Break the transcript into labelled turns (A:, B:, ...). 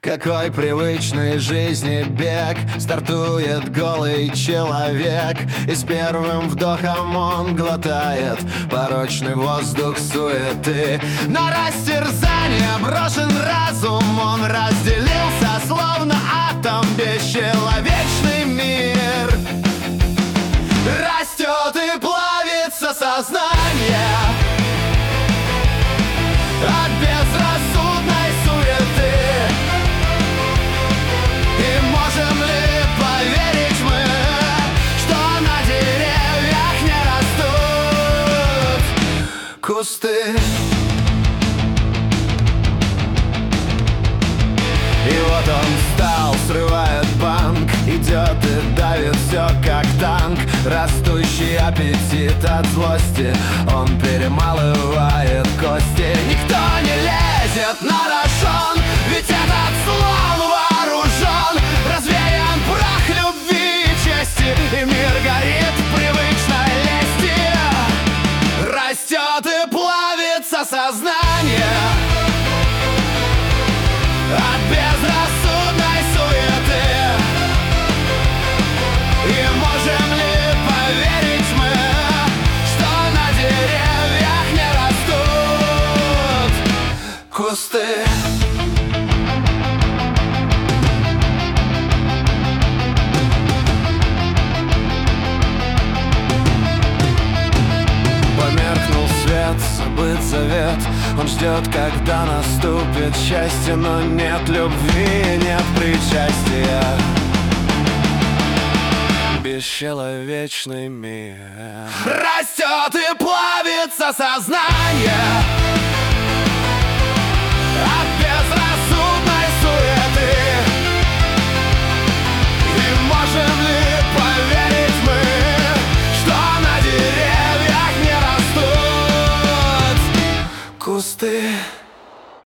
A: Какой привычной жизни бег стартует голый человек, и с первым вдохом он глотает порочный воздух суеты. На растерзание брошен разум, он разделился, словно атом, бесчеловечный мир. Растет и плавится сознание от безрассудной суеты. И можем ли поверить мы, что на деревьях не растут кусты? И вот он встал, срывает банк, идет и давит все как танк. Растущий аппетит от злости, он перемалывает кости. Никто не лезет на рожон, ведь этот слон вооружен. Развеян прах любви и чести, и мир горит в привычной лести. Растет и плавится сознание от безрассудной суеты. И можем ли поверить мы, что на деревьях не растут кусты? Померкнул свет, забыт завет. Он ждет, когда наступит счастье, но нет любви, нет причастия. Бесчеловечный мир. Растет и плавится сознание от безрассудной суеты. И можем ли поверить мы, что на деревьях не растут кусты?